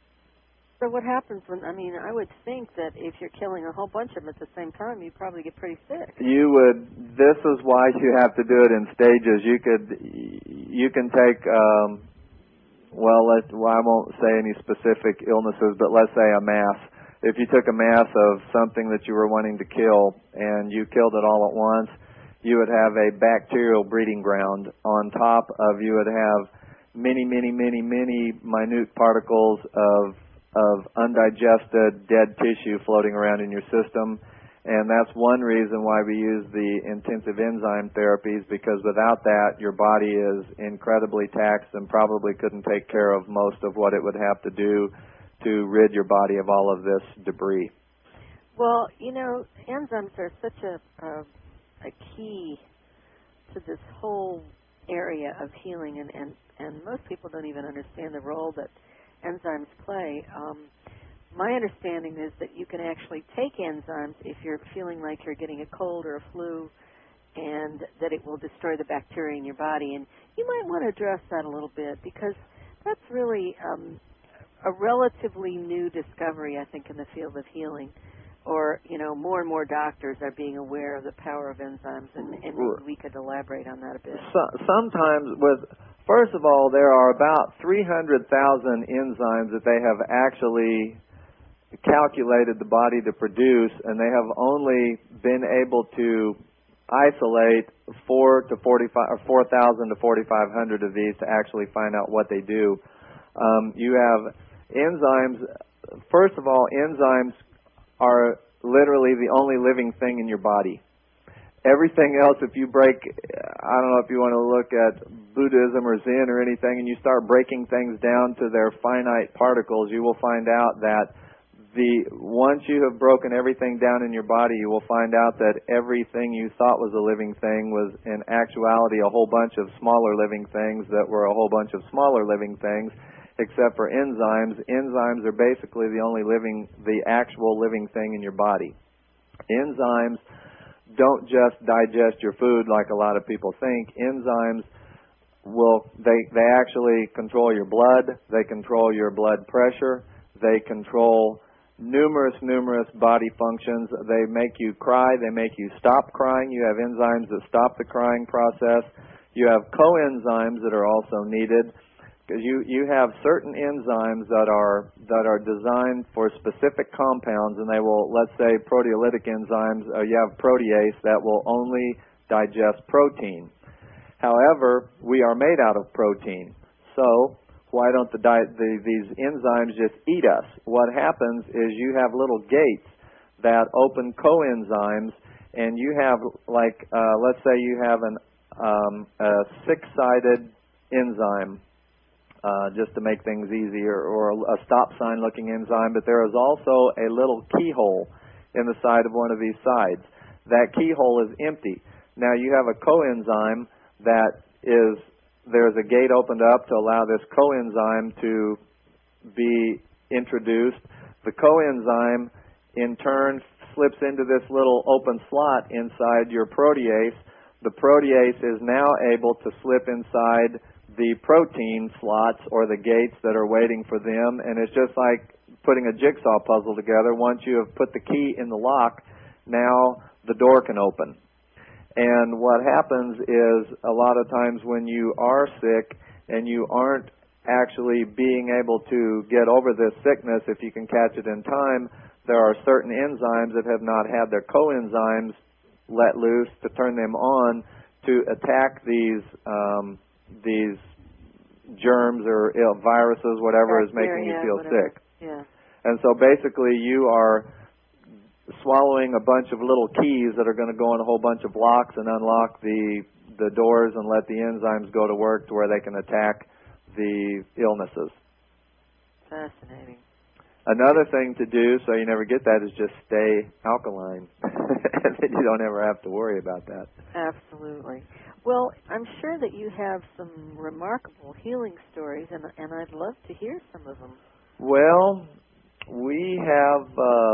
So what happens when, I mean, I would think that if you're killing a whole bunch of them at the same time, you'd probably get pretty sick. You would, this is why you have to do it in stages. You could, you can take, um, well, let, well, I won't say any specific illnesses, but let's say a mass. If you took a mass of something that you were wanting to kill and you killed it all at once, you would have a bacterial breeding ground. On top of, you would have many, many, many, many minute particles of of undigested dead tissue floating around in your system. And that's one reason why we use the intensive enzyme therapies, because without that, your body is incredibly taxed and probably couldn't take care of most of what it would have to do to rid your body of all of this debris. Well, you know, enzymes are such a, a, a key to this whole area of healing, and, and, and most people don't even understand the role that enzymes play. Um, my understanding is that you can actually take enzymes if you're feeling like you're getting a cold or a flu, and that it will destroy the bacteria in your body. And you might want to address that a little bit, because that's really um, a relatively new discovery, I think, in the field of healing. Or, you know, more and more doctors are being aware of the power of enzymes, and, and maybe we could elaborate on that a bit. So, sometimes with, first of all, there are about three hundred thousand enzymes that they have actually calculated the body to produce, and they have only been able to isolate four to forty-five, or four thousand to forty-five hundred of these to actually find out what they do. Um, you have enzymes. First of all, enzymes are literally the only living thing in your body. Everything else, if you break, I don't know if you want to look at Buddhism or Zen or anything, and you start breaking things down to their finite particles, you will find out that the once you have broken everything down in your body, you will find out that everything you thought was a living thing was in actuality a whole bunch of smaller living things that were a whole bunch of smaller living things. Except for enzymes. Enzymes are basically the only living, the actual living thing in your body. Enzymes don't just digest your food like a lot of people think. Enzymes will, they, they actually control your blood, they control your blood pressure, they control numerous, numerous body functions. They make you cry. They make you stop crying. You have enzymes that stop the crying process. You have coenzymes that are also needed, because you, you have certain enzymes that are that are designed for specific compounds, and they will, let's say, proteolytic enzymes. Uh, you have protease that will only digest protein. However, we are made out of protein, so why don't the, di- the these enzymes just eat us? What happens is you have little gates that open coenzymes, and you have, like, uh, let's say you have an um, a six-sided enzyme, uh, just to make things easier, or a stop sign-looking enzyme, but there is also a little keyhole in the side of one of these sides. That keyhole is empty. Now you have a coenzyme that is, there's a gate opened up to allow this coenzyme to be introduced. The coenzyme, in turn, slips into this little open slot inside your protease. The protease is now able to slip inside the protein slots or the gates that are waiting for them, and it's just like putting a jigsaw puzzle together. Once you have put the key in the lock, now the door can open. And what happens is, a lot of times when you are sick and you aren't actually being able to get over this sickness, if you can catch it in time, there are certain enzymes that have not had their coenzymes let loose to turn them on to attack these um, these germs or you know, viruses, whatever is making you feel whatever. sick. Yeah. And so basically you are swallowing a bunch of little keys that are going to go in a whole bunch of locks and unlock the the doors and let the enzymes go to work to where they can attack the illnesses. Fascinating. Another thing to do so you never get that is just stay alkaline. And then you don't ever have to worry about that. Absolutely. Well, I'm sure that you have some remarkable healing stories, and, and I'd love to hear some of them. Well, we have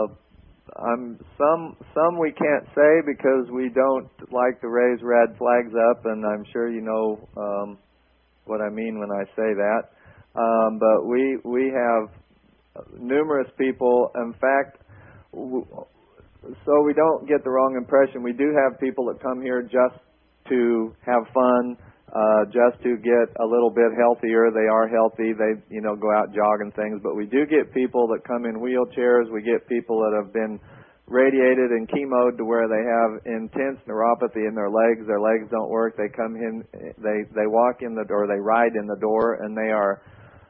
uh, um, some some we can't say because we don't like to raise red flags up, and I'm sure you know um, what I mean when I say that. Um, but we we have numerous people. In fact, w- so we don't get the wrong impression, we do have people that come here just to have fun, uh, just to get a little bit healthier. They are healthy. They, you know, go out jogging things. But we do get people that come in wheelchairs. We get people that have been radiated and chemoed to where they have intense neuropathy in their legs. Their legs don't work. They come in, they, they walk in the door, they ride in the door, and they are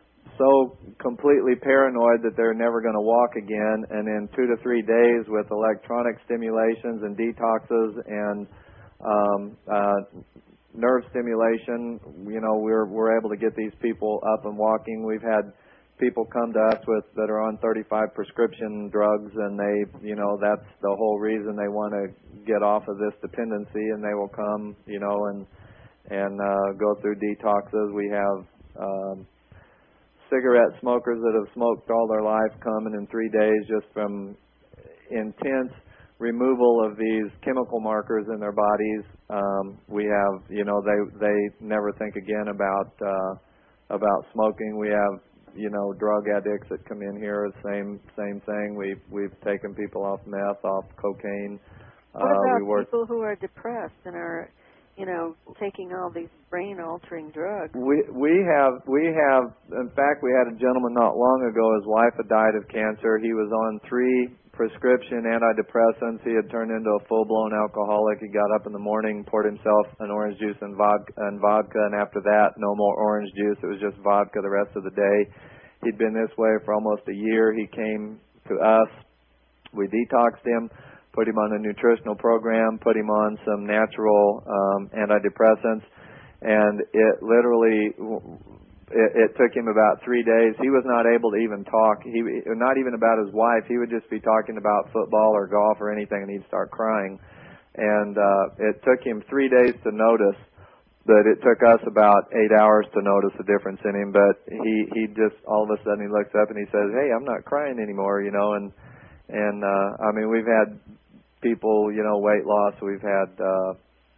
so completely paranoid that they're never going to walk again, and in two to three days with electronic stimulations and detoxes and um, uh, nerve stimulation, you know, we're we're able to get these people up and walking. We've had people come to us with that are on thirty-five prescription drugs, and they, you know, that's the whole reason they want to get off of this dependency, and they will come, you know, and and uh, go through detoxes. We have um, cigarette smokers that have smoked all their life coming in three days just from intense removal of these chemical markers in their bodies. Um, we have, you know, they they never think again about uh, about smoking. We have, you know, drug addicts that come in here. Same same thing. We've we've taken people off meth, off cocaine. What uh, about we work, people who are depressed and are, you know, taking all these brain-altering drugs? We we have we have in fact we had a gentleman not long ago. His wife had died of cancer. He was on three prescription antidepressants. He had turned into a full-blown alcoholic. He got up in the morning, poured himself an orange juice and vodka, and vodka, and after that, no more orange juice. It was just vodka the rest of the day. He'd been this way for almost a year. He came to us. We detoxed him, put him on a nutritional program, put him on some natural um, antidepressants, and it literally, it, it took him about three days. He was not able to even talk, He not even about his wife. He would just be talking about football or golf or anything, and he'd start crying. And uh, it took him three days to notice, but it took us about eight hours to notice the difference in him. But he, he just, all of a sudden he looks up and he says, "Hey, I'm not crying anymore," you know, and, and uh, I mean, we've had people, you know, weight loss. We've had uh,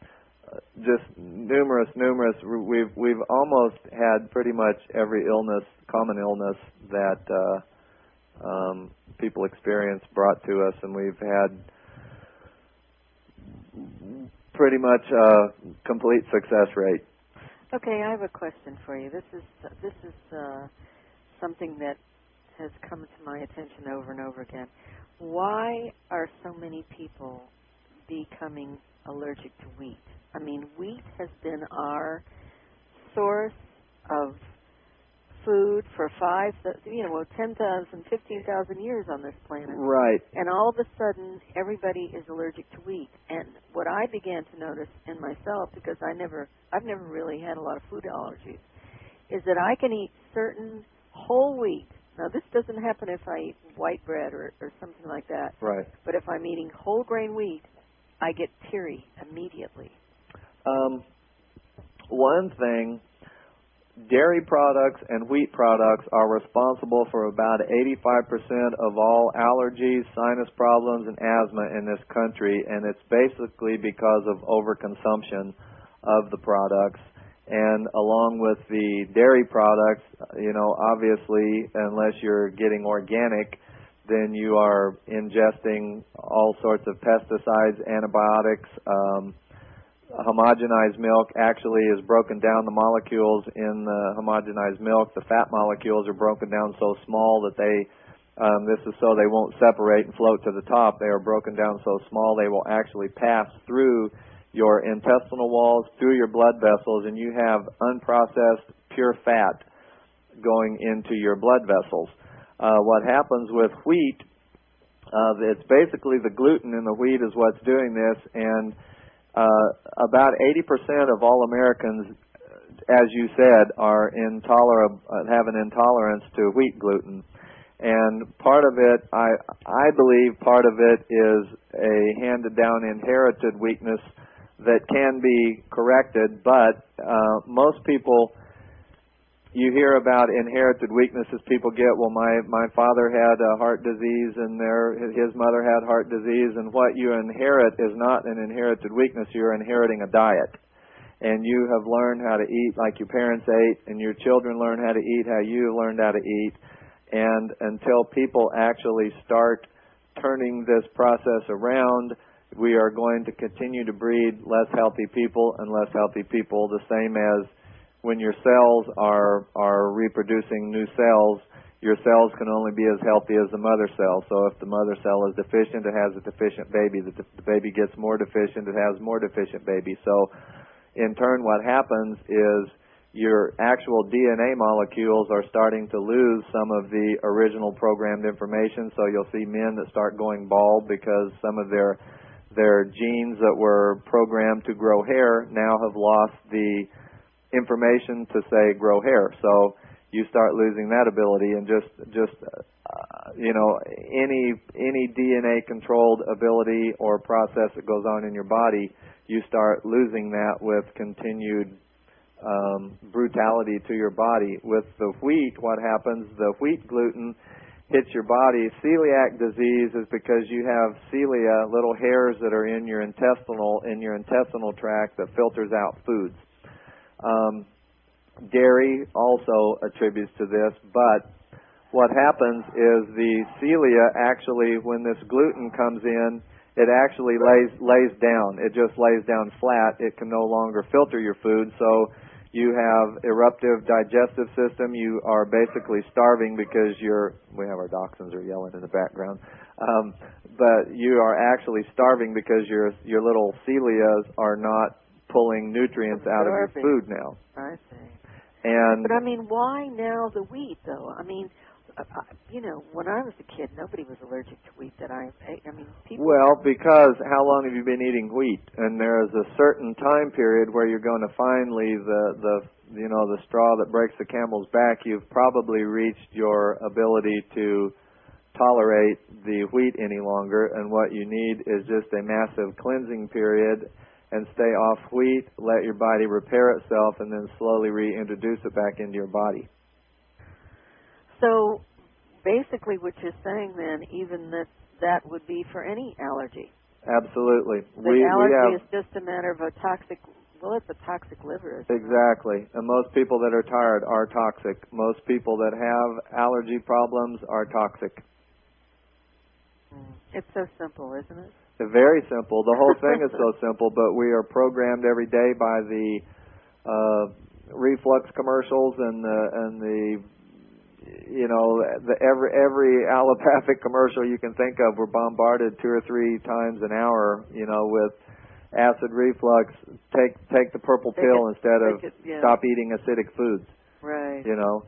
just numerous, numerous. We've we've almost had pretty much every illness, common illness that uh, um, people experience brought to us, and we've had pretty much a complete success rate. Okay, I have a question for you. This is this is uh, something that has come to my attention over and over again. Why are so many people becoming allergic to wheat? I mean, wheat has been our source of food for five, you know, well, ten thousand, fifteen thousand years on this planet. Right. And all of a sudden, everybody is allergic to wheat. And what I began to notice in myself, because I never, I've never really had a lot of food allergies, is that I can eat certain whole wheat. Now, this doesn't happen if I eat white bread or, or something like that. Right. But if I'm eating whole grain wheat, I get teary immediately. Um, one thing, dairy products and wheat products are responsible for about eighty-five percent of all allergies, sinus problems, and asthma in this country, and it's basically because of overconsumption of the products. And along with the dairy products, you know, obviously, unless you're getting organic, then you are ingesting all sorts of pesticides, antibiotics. Um, homogenized milk actually is broken down. The molecules in the homogenized milk, the fat molecules, are broken down so small that they, um, this is so they won't separate and float to the top. They are broken down so small they will actually pass through your intestinal walls, through your blood vessels, and you have unprocessed pure fat going into your blood vessels. Uh, what happens with wheat, uh, it's basically the gluten in the wheat is what's doing this, and uh, about eighty percent of all Americans, as you said, are intolerant, have an intolerance to wheat gluten. And part of it, I, I believe part of it is a handed-down inherited weakness that can be corrected, but uh, most people, you hear about inherited weaknesses people get. Well, my, my father had a heart disease, and their, his mother had heart disease, and what you inherit is not an inherited weakness. You're inheriting a diet. And you have learned how to eat like your parents ate, and your children learn how to eat how you learned how to eat. And until people actually start turning this process around, we are going to continue to breed less healthy people and less healthy people, the same as when your cells are are reproducing new cells, your cells can only be as healthy as the mother cell. So if the mother cell is deficient, it has a deficient baby. The, the baby gets more deficient, it has more deficient baby. So in turn, what happens is your actual D N A molecules are starting to lose some of the original programmed information. So you'll see men that start going bald because some of their their genes that were programmed to grow hair now have lost the information to say grow hair. So you start losing that ability, and just just uh, you know, any any D N A controlled ability or process that goes on in your body, you start losing that with continued um, brutality to your body. With the wheat, what happens? The wheat gluten hits your body. Celiac disease is because you have cilia, little hairs that are in your intestinal in your intestinal tract that filters out foods. Um, dairy also attributes to this, but what happens is the cilia actually, when this gluten comes in, it actually lays lays down. It just lays down flat. It can no longer filter your food, so you have eruptive digestive system. You are basically starving because you're, we have our dachshunds are yelling in the background, um, but you are actually starving because your your little cilia are not pulling nutrients out of your food now. I see. And but I mean, why now the wheat though? I mean, uh, you know, when I was a kid, nobody was allergic to wheat that I ate. I mean, people. Well, because how long have you been eating wheat? And there is a certain time period where you're going to finally the the you know the straw that breaks the camel's back. You've probably reached your ability to tolerate the wheat any longer, and what you need is just a massive cleansing period. And stay off wheat, let your body repair itself, and then slowly reintroduce it back into your body. So basically what you're saying then, even that that would be for any allergy. Absolutely. The we, allergy we have, is just a matter of a toxic, well, it's a toxic liver. Exactly. And most people that are tired are toxic. Most people that have allergy problems are toxic. It's so simple, isn't it? Very simple. The whole thing is so simple, but we are programmed every day by the uh, reflux commercials and the and the you know the every every allopathic commercial you can think of. We're bombarded two or three times an hour, you know, with acid reflux. Take take the purple Take pill it, instead of it, yeah. stop eating acidic foods. Right. You know.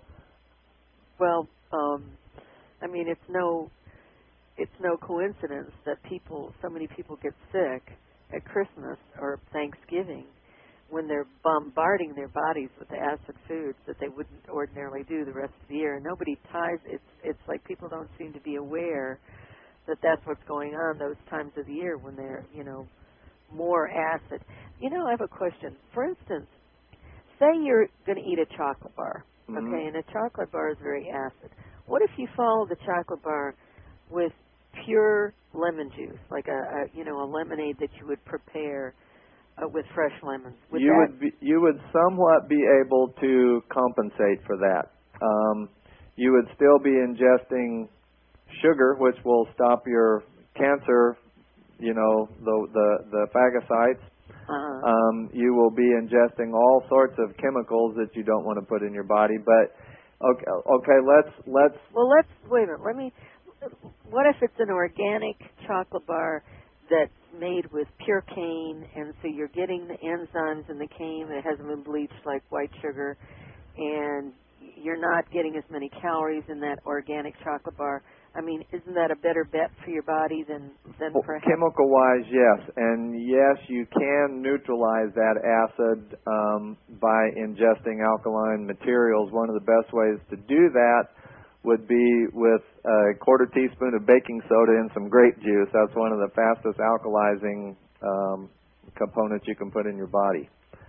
Well, um, I mean, it's no. It's no coincidence that people, so many people get sick at Christmas or Thanksgiving when they're bombarding their bodies with the acid foods that they wouldn't ordinarily do the rest of the year. Nobody ties, it's, it's like people don't seem to be aware that that's what's going on those times of the year when they're, you know, more acid. You know, I have a question. For instance, say you're going to eat a chocolate bar, okay, Mm-hmm. and a chocolate bar is very acid. What if you follow the chocolate bar with pure lemon juice, like a, a you know a lemonade that you would prepare uh, with fresh lemons? Would you that would be, you would somewhat be able to compensate for that. Um, you would still be ingesting sugar, which will stop your cancer, you know, the the, the phagocytes. uh-huh. Um, you will be ingesting all sorts of chemicals that you don't want to put in your body. But okay, okay, let's let's. Well, let's wait a minute. Let me. What if it's an organic chocolate bar that's made with pure cane, and so you're getting the enzymes in the cane that hasn't been bleached like white sugar, and you're not getting as many calories in that organic chocolate bar? I mean, isn't that a better bet for your body than than perhaps? Chemical-wise, yes, and yes, you can neutralize that acid um, by ingesting alkaline materials. One of the best ways to do that would be with a quarter teaspoon of baking soda and some grape juice. That's one of the fastest alkalizing um, components you can put in your body.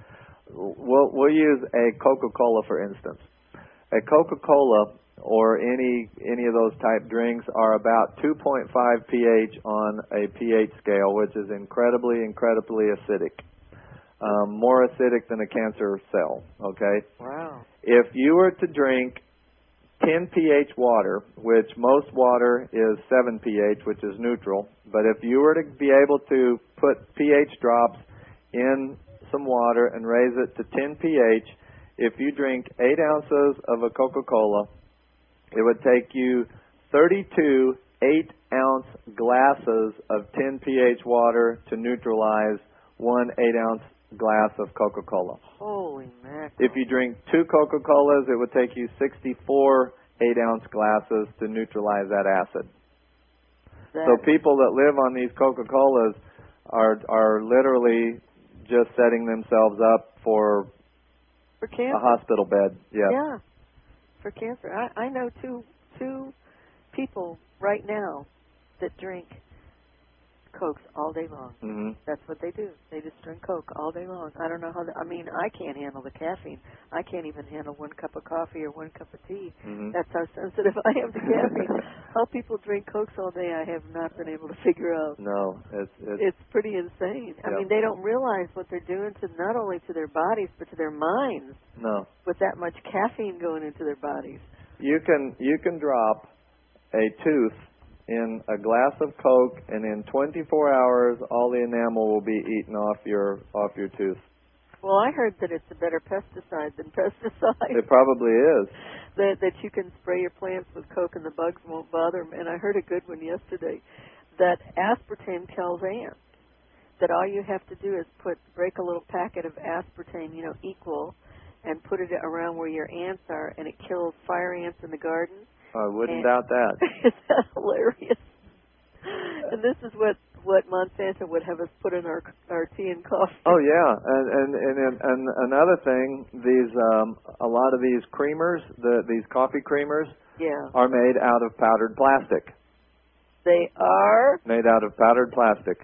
We'll, we'll use a Coca-Cola, for instance. A Coca-Cola or any any of those type drinks are about two point five pH on a pH scale, which is incredibly, incredibly acidic. Um, more acidic than a cancer cell, okay? Wow. If you were to drink ten pH water, which most water is seven pH, which is neutral, but if you were to be able to put pH drops in some water and raise it to ten pH, if you drink eight ounces of a Coca-Cola, it would take you thirty-two eight-ounce glasses of ten pH water to neutralize one eight-ounce glass of Coca-Cola. Holy mackerel. If you drink two Coca-Colas, it would take you sixty-four eight-ounce glasses to neutralize that acid. That, So people that live on these Coca-Colas are are literally just setting themselves up for for cancer. a hospital bed. Yeah. Yeah, for cancer. I, I know two two people right now that drink Cokes all day long. Mm-hmm. That's what they do. They just drink Coke all day long. I don't know how. They, I mean, I can't handle the caffeine. I can't even handle one cup of coffee or one cup of tea. Mm-hmm. That's how sensitive I am to caffeine. How people drink Cokes all day, I have not been able to figure out. No, it's it's, It's pretty insane. I yeah. mean, they don't realize what they're doing to not only to their bodies but to their minds no. with that much caffeine going into their bodies. You can you can drop a tooth in a glass of Coke, and in twenty-four hours, all the enamel will be eaten off your off your tooth. Well, I heard that it's a better pesticide than pesticides. It probably is. That that you can spray your plants with Coke and the bugs won't bother them. And I heard a good one yesterday, that aspartame kills ants. That all you have to do is put break a little packet of aspartame, you know, equal, and put it around where your ants are, and it kills fire ants in the garden. I wouldn't And doubt that. Isn't that hilarious? And this is what, what Monsanto would have us put in our our tea and coffee. Oh yeah, and and and and another thing, these um, a lot of these creamers, the these coffee creamers, Yeah. are made out of powdered plastic. They are? Made out of powdered plastic.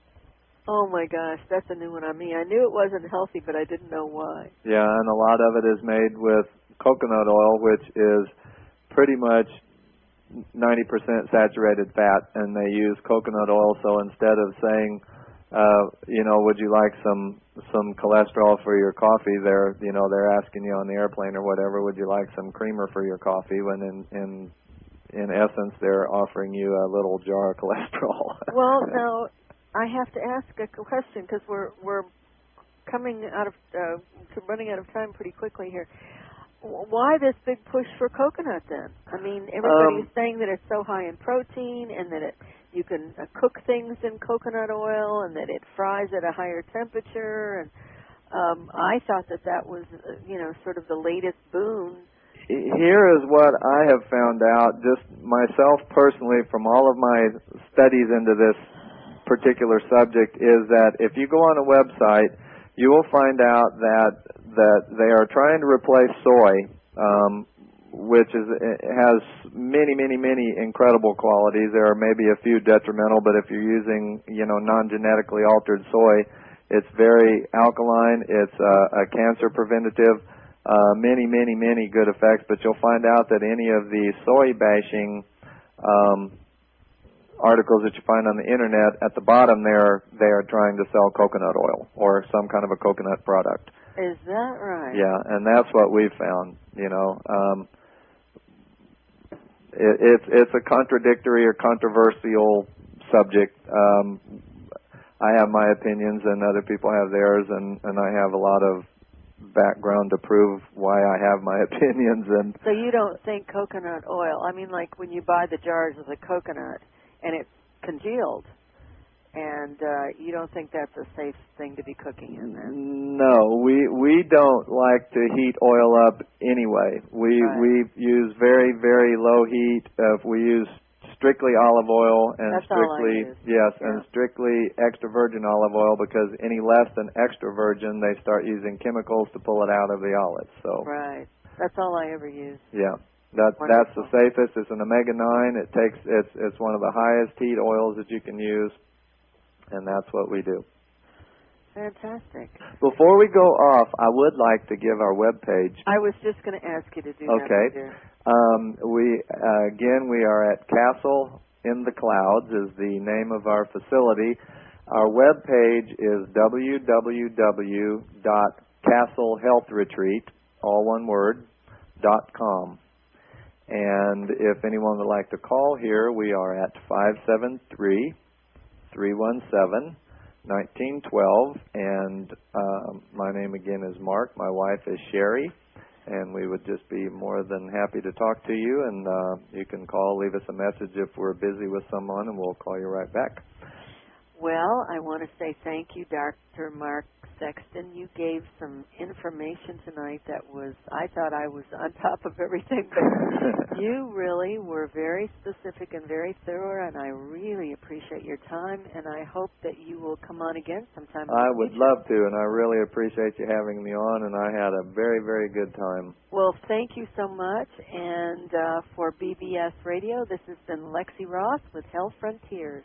Oh my gosh, that's a new one on me. I knew it wasn't healthy, but I didn't know why. Yeah, and a lot of it is made with coconut oil, which is pretty much ninety percent saturated fat, and they use coconut oil. So instead of saying, uh, you know, would you like some some cholesterol for your coffee, they're you know they're asking you on the airplane or whatever, would you like some creamer for your coffee? When in in in essence, they're offering you a little jar of cholesterol. Well, now I have to ask a question because we're we're coming out of uh, running out of time pretty quickly here. Why this big push for coconut then? I mean, everybody's um, saying that it's so high in protein and that it you can uh, cook things in coconut oil and that it fries at a higher temperature. And um, I thought that that was, uh, you know, sort of the latest boon. Here is what I have found out, just myself personally, from all of my studies into this particular subject, is that if you go on a website, you will find out that that they are trying to replace soy, um, which is has many, many, many incredible qualities. There are maybe a few detrimental, but if you're using, you know, non-genetically altered soy, it's very alkaline. It's uh, a cancer preventative. Uh, many, many, many good effects. But you'll find out that any of the soy bashing um, articles that you find on the internet, at the bottom there, they are trying to sell coconut oil or some kind of a coconut product. Is that right? Yeah, and that's what we've found. You know, um, it, it's it's a contradictory or controversial subject. Um, I have my opinions, and other people have theirs, and, and I have a lot of background to prove why I have my opinions. And so you don't think coconut oil? I mean, like when you buy the jars of the coconut and it's congealed, and uh, you don't think that's a safe thing to be cooking in there? No, we we don't like to heat oil up anyway. We right. we use very very low heat. Uh, if we use strictly olive oil and that's strictly all I use. yes yeah. and strictly extra virgin olive oil, because any less than extra virgin, they start using chemicals to pull it out of the olives. So right, that's all I ever use. Yeah. That that's the safest. It's an omega nine. It takes it's it's one of the highest heat oils that you can use, and that's what we do. Fantastic. Before we go off, I would like to give our webpage. I was just going to ask you to do okay. that. Okay. Um, we uh, again we are at Castle in the Clouds is the name of our facility. Our webpage is w w w dot castle health retreat, all one word, dot com. And if anyone would like to call here, we are at five seven three, three one seven, one nine one two. And um, my name again is Mark. My wife is Sherry. And we would just be more than happy to talk to you. And uh, you can call, leave us a message if we're busy with someone, and we'll call you right back. Well, I want to say thank you, Doctor Mark Sexton. You gave some information tonight that was, I thought I was on top of everything, but you really were very specific and very thorough, and I really appreciate your time, and I hope that you will come on again sometime. I would love to, and I really appreciate you having me on, and I had a very, very good time. Well, thank you so much, and uh, for B B S Radio, this has been Lexi Ross with Health Frontiers.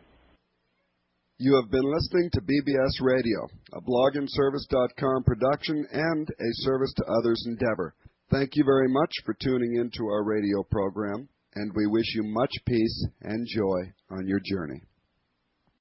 You have been listening to B B S Radio, a blog and service dot com production and a service to others endeavor. Thank you very much for tuning in to our radio program, and we wish you much peace and joy on your journey.